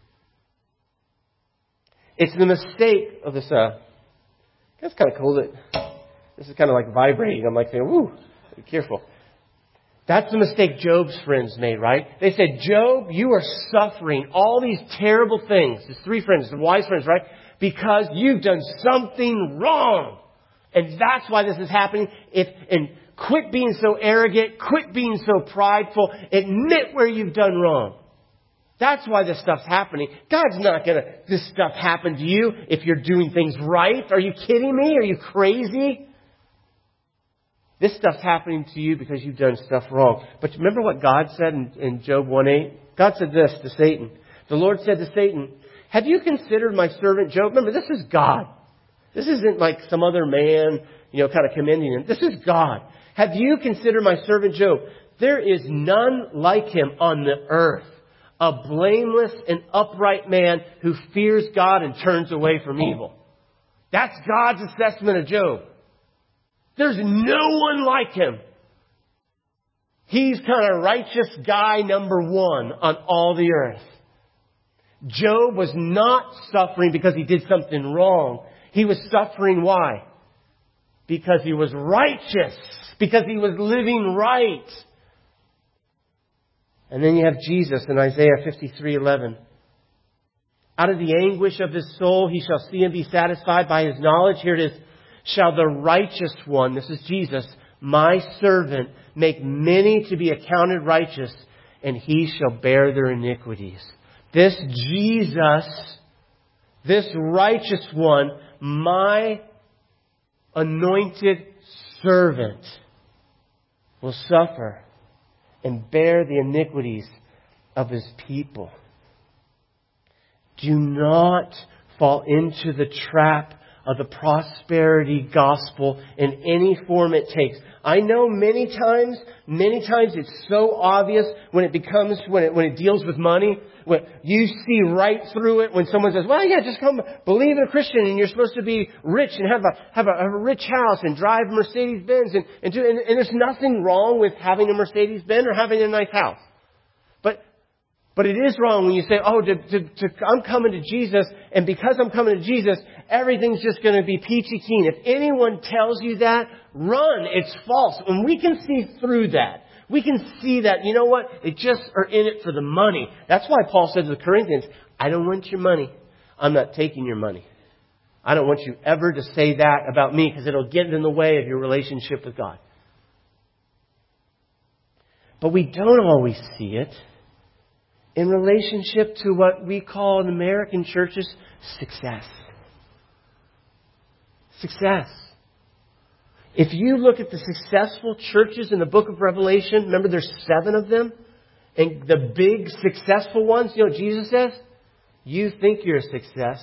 It's the mistake of this, uh, that's kind of cool that this is kind of like vibrating. I'm like saying, woo, be careful. That's the mistake Job's friends made, right? They said, Job, you are suffering all these terrible things. His three friends, the wise friends, right? Because you've done something wrong. And that's why this is happening. If, and quit being so arrogant. Quit being so prideful. Admit where you've done wrong. That's why this stuff's happening. God's not going to, this stuff happen to you if you're doing things right. Are you kidding me? Are you crazy? This stuff's happening to you because you've done stuff wrong. But remember what God said in, in Job one eight? God said this to Satan. The Lord said to Satan, have you considered my servant Job? Remember, this is God. This isn't like some other man, you know, kind of commending him. This is God. Have you considered my servant Job? There is none like him on the earth. A blameless and upright man who fears God and turns away from evil. That's God's assessment of Job. There's no one like him. He's kind of righteous guy number one on all the earth. Job was not suffering because he did something wrong. He was suffering. Why? Because he was righteous. Because he was living right. And then you have Jesus in Isaiah fifty-three eleven. Out of the anguish of his soul, he shall see and be satisfied by his knowledge. Here it is. Shall the righteous one, this is Jesus, my servant, make many to be accounted righteous, and he shall bear their iniquities. This Jesus, this righteous one, my anointed servant, will suffer and bear the iniquities of his people. Do not fall into the trap of the prosperity gospel in any form it takes. I know many times, many times it's so obvious when it becomes, when it, when it deals with money, when you see right through it when someone says, well, yeah, just come believe in a Christian and you're supposed to be rich and have a, have a, a rich house and drive Mercedes Benz and, and do, and, and there's nothing wrong with having a Mercedes Benz or having a nice house. But But it is wrong when you say, oh, to, to, to, I'm coming to Jesus, and because I'm coming to Jesus, everything's just going to be peachy keen. If anyone tells you that, run. It's false. And we can see through that. We can see that, you know what? They just are in it for the money. That's why Paul said to the Corinthians, I don't want your money. I'm not taking your money. I don't want you ever to say that about me because it'll get in the way of your relationship with God. But we don't always see it in relationship to what we call in American churches success. Success. If you look at the successful churches in the book of Revelation, remember there's seven of them? And the big successful ones, you know what Jesus says? You think you're a success,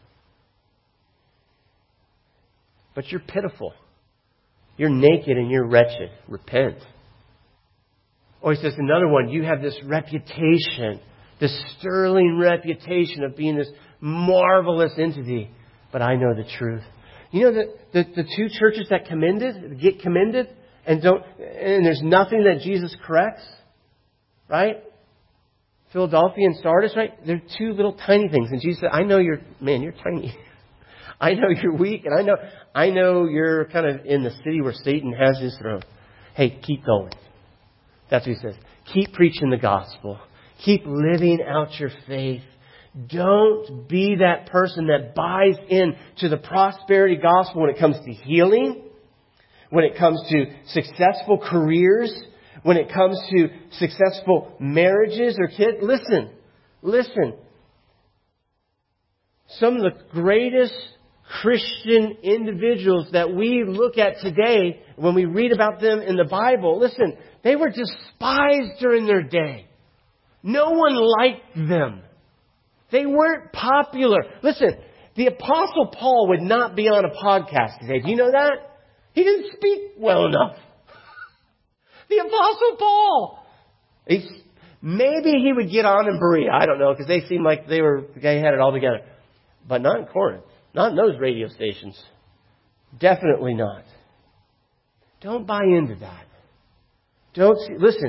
but you're pitiful. You're naked and you're wretched. Repent. Or he says another one, you have this reputation, this sterling reputation of being this marvelous entity, but I know the truth. You know that the, the two churches that commended, get commended, and don't, and there's nothing that Jesus corrects, right? Philadelphia and Sardis, right? They're two little tiny things, and Jesus said, "I know you're, man, you're tiny. I know you're weak, and I know, I know you're kind of in the city where Satan has his throne. Hey, keep going." That's what he says. Keep preaching the gospel. Keep living out your faith. Don't be that person that buys into the prosperity gospel when it comes to healing, when it comes to successful careers, when it comes to successful marriages or kids. Listen, listen. Some of the greatest Christian individuals that we look at today, when we read about them in the Bible, listen, they were despised during their day. No one liked them. They weren't popular. Listen, the Apostle Paul would not be on a podcast today. Do you know that? He didn't speak well enough. The Apostle Paul. He's, maybe he would get on in Berea. I don't know, because they seemed like they were they had it all together. But not in Corinth. Not in those radio stations. Definitely not. Don't buy into that. Don't see, listen.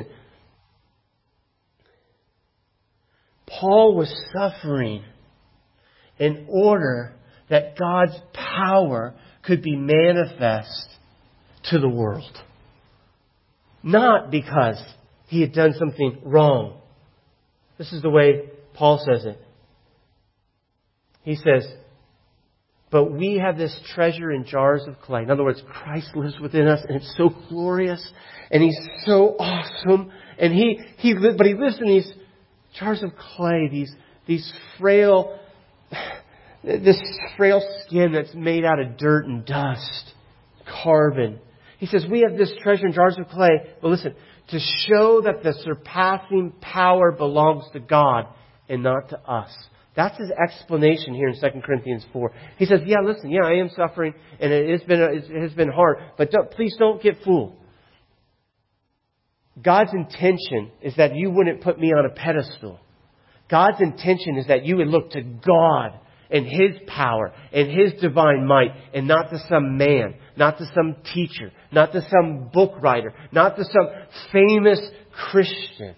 Paul was suffering in order that God's power could be manifest to the world. Not because he had done something wrong. This is the way Paul says it. He says, but we have this treasure in jars of clay. In other words, Christ lives within us and it's so glorious and He's so awesome. And He, he but He lives in these jars of clay, these, these frail, this frail skin that's made out of dirt and dust, carbon. He says, we have this treasure in jars of clay, but listen, to show that the surpassing power belongs to God and not to us. That's his explanation here in Second Corinthians four. He says, yeah, listen, yeah, I am suffering and it has been, it has been hard, but don't, please don't get fooled. God's intention is that you wouldn't put me on a pedestal. God's intention is that you would look to God and His power and His divine might and not to some man, not to some teacher, not to some book writer, not to some famous Christian.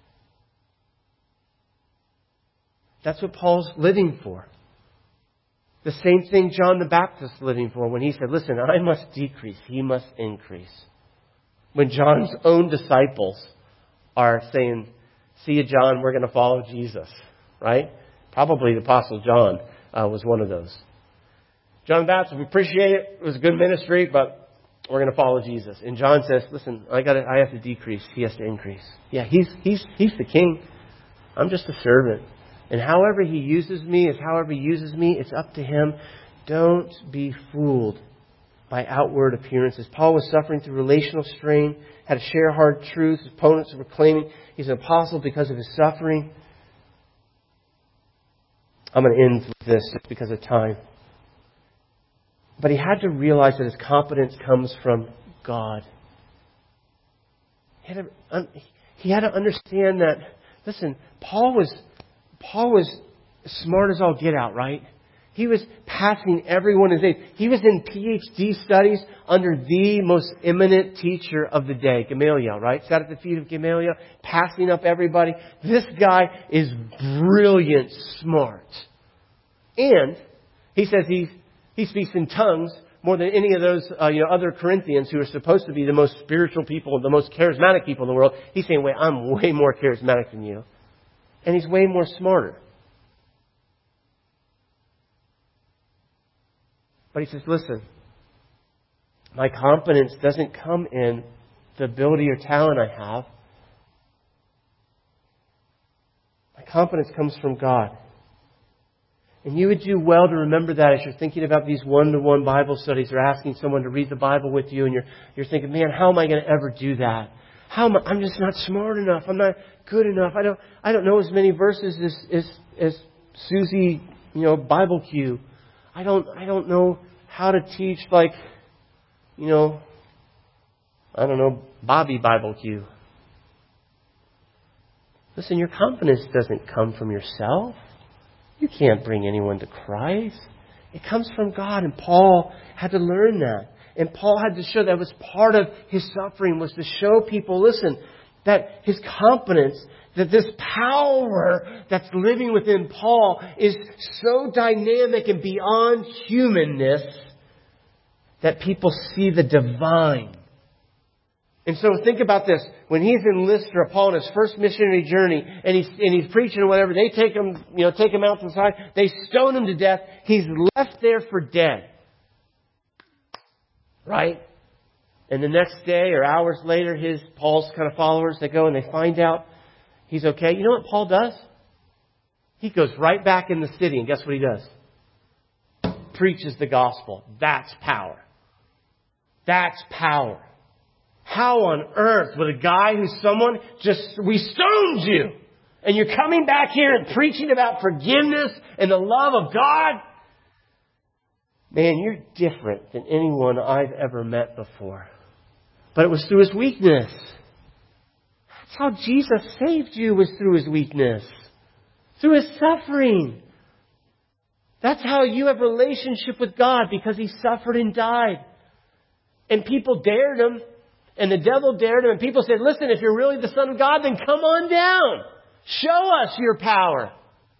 That's what Paul's living for. The same thing John the Baptist living for when he said, listen, I must decrease, he must increase. When John's own disciples are saying, see you, John, we're going to follow Jesus, right? Probably the Apostle John uh, was one of those. John the Baptist, we appreciate it. It was a good ministry, but we're going to follow Jesus. And John says, listen, I got I have to decrease. He has to increase. Yeah, he's he's he's the king. I'm just a servant. And however he uses me is however he uses me. It's up to him. Don't be fooled by outward appearances. Paul was suffering through relational strain, had to share hard truths. His opponents were claiming he's an apostle because of his suffering. I'm going to end with this just because of time. But he had to realize that his competence comes from God. He had to, he had to understand that, listen, Paul was, Paul was smart as all get out, right? He was passing everyone his age. He was in P H D studies under the most eminent teacher of the day, Gamaliel, right? Sat at the feet of Gamaliel, passing up everybody. This guy is brilliant, smart. And he says he's He speaks in tongues more than any of those uh, you know, other Corinthians who are supposed to be the most spiritual people, the most charismatic people in the world. He's saying, wait, I'm way more charismatic than you. And he's way more smarter. But he says, listen, my competence doesn't come in the ability or talent I have. My competence comes from God. And you would do well to remember that as you're thinking about these one-to-one Bible studies or asking someone to read the Bible with you and you're you're thinking, man, how am I going to ever do that? How am I, I'm just not smart enough. I'm not good enough. I don't I don't know as many verses as as, as Susie, you know, Bible Q. I don't I don't know how to teach like, you know, I don't know, Bobby Bible Q. Listen, your confidence doesn't come from yourself. You can't bring anyone to Christ. It comes from God. And Paul had to learn that. And Paul had to show that was part of his suffering, was to show people, listen, that his competence, that this power that's living within Paul is so dynamic and beyond humanness that people see the divine. And so think about this. When he's in Lystra, Paul, on his first missionary journey, and he's, and he's preaching or whatever, they take him, you know, take him out to the side. They stone him to death. He's left there for dead. Right? And the next day or hours later, his, Paul's kind of followers, they go and they find out he's okay. You know what Paul does? He goes right back in the city, and guess what he does? Preaches the gospel. That's power. That's power. How on earth would a guy who's someone just, we stoned you, and you're coming back here and preaching about forgiveness and the love of God? Man, you're different than anyone I've ever met before. But it was through his weakness. That's how Jesus saved you, was through his weakness. Through his suffering. That's how you have a relationship with God, because he suffered and died. And people dared him. And the devil dared him, and people said, listen, if you're really the Son of God, then come on down. Show us your power.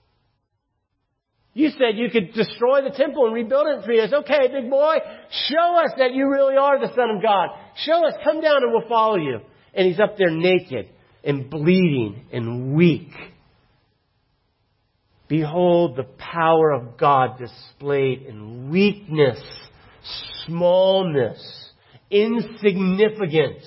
You said you could destroy the temple and rebuild it in three days. Okay, big boy, show us that you really are the Son of God. Show us, come down and we'll follow you. And he's up there naked and bleeding and weak. Behold the power of God displayed in weakness, smallness, insignificance.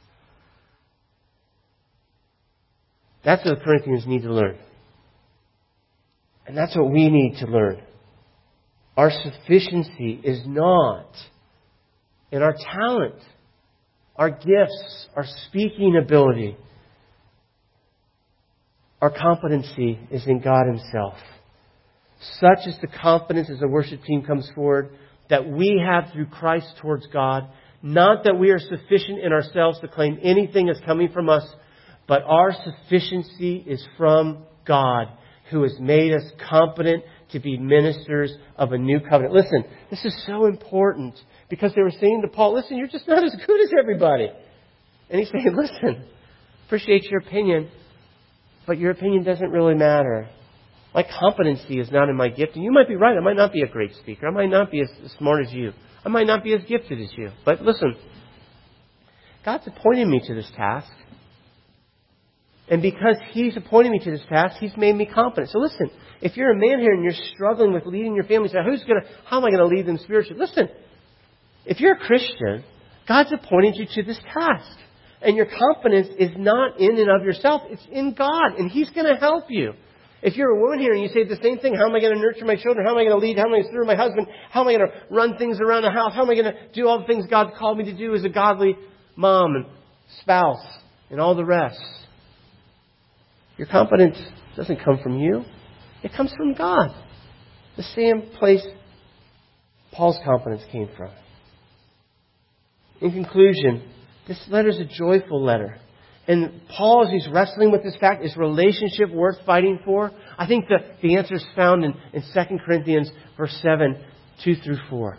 That's what the Corinthians need to learn. And that's what we need to learn. Our sufficiency is not in our talent, our gifts, our speaking ability. Our competency is in God himself. Such is the confidence as the worship team comes forward that we have through Christ towards God. Not that we are sufficient in ourselves to claim anything as coming from us, but our sufficiency is from God, who has made us competent to be ministers of a new covenant. Listen, this is so important, because they were saying to Paul, listen, you're just not as good as everybody. And he's saying, listen, appreciate your opinion, but your opinion doesn't really matter. My competency is not in my gift. And you might be right. I might not be a great speaker. I might not be as smart as you. I might not be as gifted as you. But listen, God's appointed me to this task. And because He's appointed me to this task, He's made me competent. So listen, if you're a man here and you're struggling with leading your family, so who's gonna, how am I going to lead them spiritually? Listen, if you're a Christian, God's appointed you to this task. And your competence is not in and of yourself. It's in God. And He's going to help you. If you're a woman here and you say the same thing, how am I going to nurture my children? How am I going to lead? How am I going to serve my husband? How am I going to run things around the house? How am I going to do all the things God called me to do as a godly mom and spouse and all the rest? Your competence doesn't come from you. It comes from God. The same place Paul's competence came from. In conclusion, this letter is a joyful letter. And Paul, as he's wrestling with this fact, is relationship worth fighting for? I think the, the answer is found in, in Second Corinthians verse seven, two through four.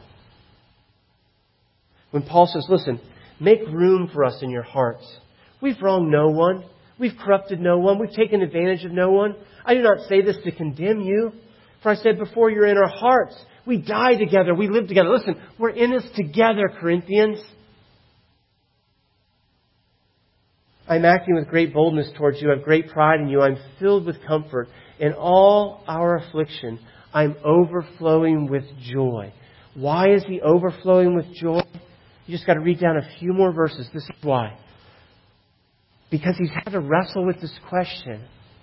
When Paul says, listen, make room for us in your hearts. We've wronged no one. We've corrupted no one. We've taken advantage of no one. I do not say this to condemn you. For I said before, you're in our hearts. We die together. We live together. Listen, we're in this together, Corinthians. I'm acting with great boldness towards you. I have great pride in you. I'm filled with comfort. In all our affliction, I'm overflowing with joy. Why is he overflowing with joy? You just got to read down a few more verses. This is why. Because he's had to wrestle with this question.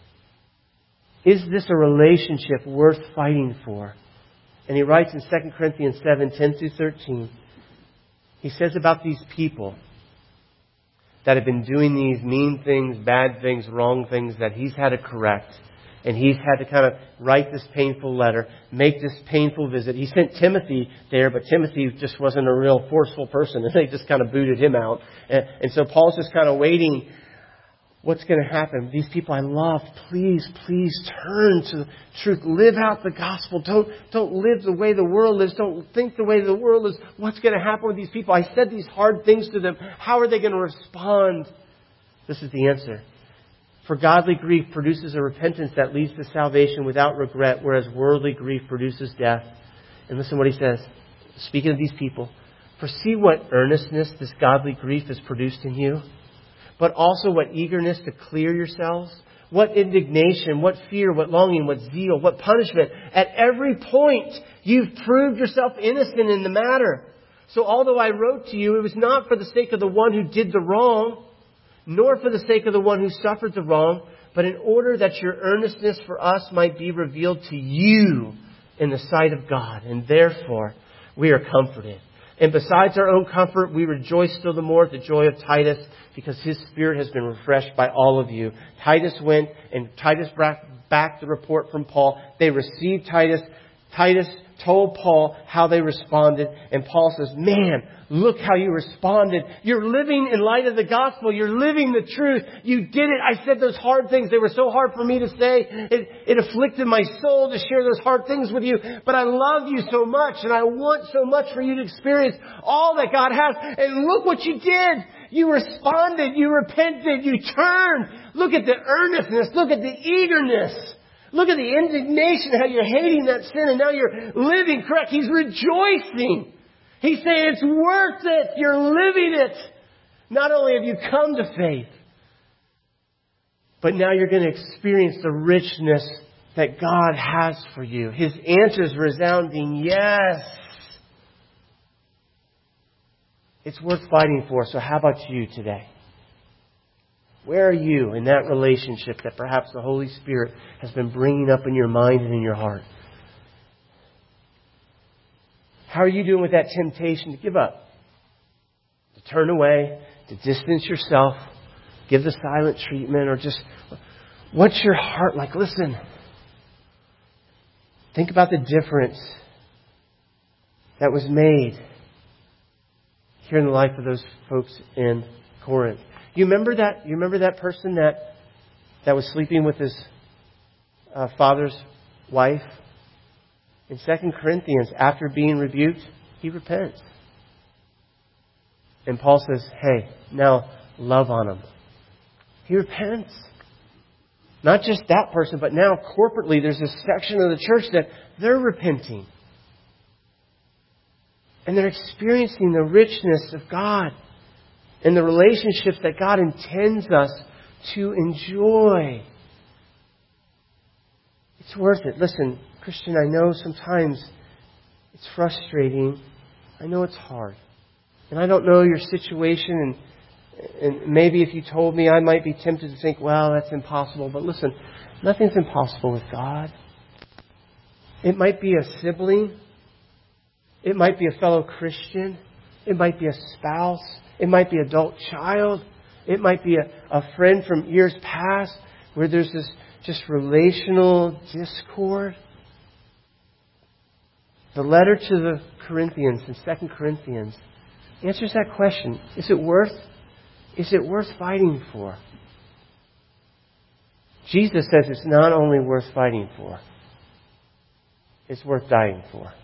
Is this a relationship worth fighting for? And he writes in Second Corinthians seven, ten through thirteen. He says about these people that have been doing these mean things, bad things, wrong things that he's had to correct. And he's had to kind of write this painful letter, make this painful visit. He sent Timothy there, but Timothy just wasn't a real forceful person. And they just kind of booted him out. And, and so Paul's just kind of waiting. What's going to happen? These people I love, please, please turn to the truth. Live out the gospel. Don't, don't live the way the world lives. Don't think the way the world is. What's going to happen with these people? I said these hard things to them. How are they going to respond? This is the answer. For godly grief produces a repentance that leads to salvation without regret, whereas worldly grief produces death. And listen what he says. Speaking of these people, for see what earnestness this godly grief has produced in you. But also what eagerness to clear yourselves, what indignation, what fear, what longing, what zeal, what punishment. At every point, you've proved yourself innocent in the matter. So although I wrote to you, it was not for the sake of the one who did the wrong, nor for the sake of the one who suffered the wrong, but in order that your earnestness for us might be revealed to you in the sight of God. And therefore, we are comforted. And besides our own comfort, we rejoice still the more at the joy of Titus, because his spirit has been refreshed by all of you. Titus went, and Titus brought back the report from Paul. They received Titus. Titus told Paul how they responded. And Paul says, man, look how you responded. You're living in light of the gospel. You're living the truth. You did it. I said those hard things. They were so hard for me to say. It, it afflicted my soul to share those hard things with you. But I love you so much, and I want so much for you to experience all that God has. And look what you did. You responded. You repented. You turned. Look at the earnestness. Look at the eagerness. Look at the indignation, how you're hating that sin, and now you're living correct. He's rejoicing. He's saying it's worth it. You're living it. Not only have you come to faith, but now you're going to experience the richness that God has for you. His answer is resounding yes. It's worth fighting for. So how about you today? Where are you in that relationship that perhaps the Holy Spirit has been bringing up in your mind and in your heart? How are you doing with that temptation to give up? To turn away, to distance yourself, give the silent treatment, or just, what's your heart like? Listen, think about the difference that was made here in the life of those folks in Corinth. You remember that? You remember that person that that was sleeping with his uh, father's wife? In Second Corinthians, after being rebuked, he repents. And Paul says, hey, now love on him. He repents. Not just that person, but now corporately there's this section of the church that they're repenting. And they're experiencing the richness of God and the relationships that God intends us to enjoy. It's worth it. Listen, Christian, I know sometimes it's frustrating. I know it's hard. And I don't know your situation, and, and maybe if you told me, I might be tempted to think, well, that's impossible. But listen, nothing's impossible with God. It might be a sibling. It might be a fellow Christian. It might be a spouse. It might be an adult child. It might be a, a friend from years past where there's this just relational discord. The letter to the Corinthians in Second Corinthians answers that question. Is it worth, is it worth fighting for? Jesus says it's not only worth fighting for, it's worth dying for.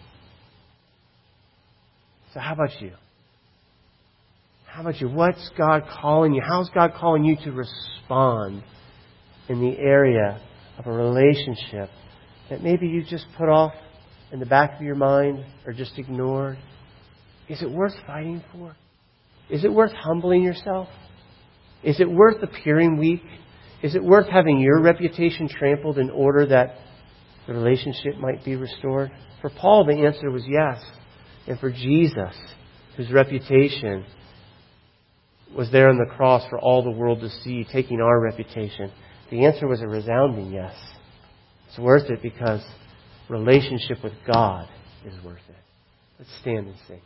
So how about you? How about you? What's God calling you? How's God calling you to respond in the area of a relationship that maybe you just put off in the back of your mind or just ignored? Is it worth fighting for? Is it worth humbling yourself? Is it worth appearing weak? Is it worth having your reputation trampled in order that the relationship might be restored? For Paul, the answer was yes. And for Jesus, whose reputation was there on the cross for all the world to see, taking our reputation, the answer was a resounding yes. It's worth it because relationship with God is worth it. Let's stand and sing.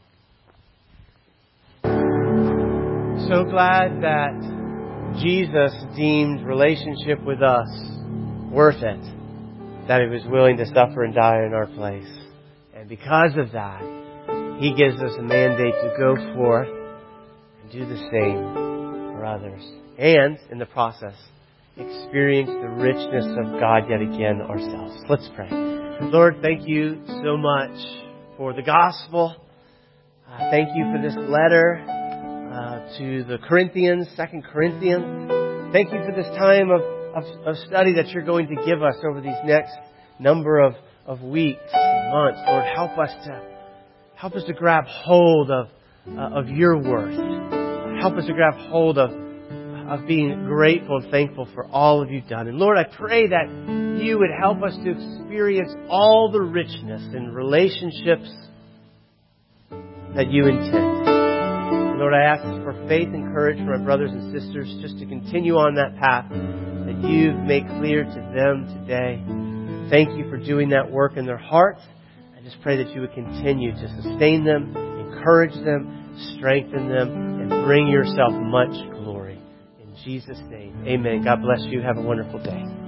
So glad that Jesus deemed relationship with us worth it, that He was willing to suffer and die in our place. And because of that, He gives us a mandate to go forth and do the same for others. And, in the process, experience the richness of God yet again ourselves. Let's pray. Lord, thank you so much for the gospel. Uh, thank you for this letter uh, to the Corinthians, Second Corinthians. Thank you for this time of, of, of study that you're going to give us over these next number of, of weeks and months. Lord, help us to help us to grab hold of uh, of your worth. Help us to grab hold of of being grateful and thankful for all of you've done. And Lord, I pray that you would help us to experience all the richness in relationships that you intend. And Lord, I ask for faith and courage for my brothers and sisters just to continue on that path that you've made clear to them today. Thank you for doing that work in their hearts. I just pray that you would continue to sustain them, encourage them, strengthen them, and bring yourself much glory. In Jesus' name, amen. God bless you. Have a wonderful day.